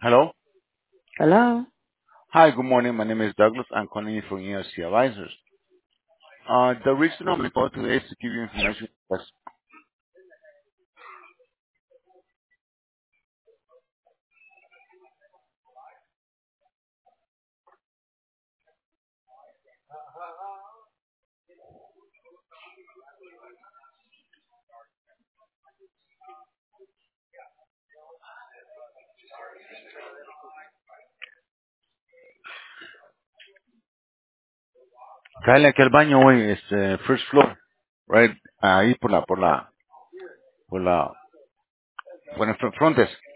Hello. Hello. Hi, good morning. My name is Douglas. I'm calling you from ERC Advisors. The reason of my call today is to give you information. Cállate aquí al baño hoy, first floor, right? Ahí por el front desk.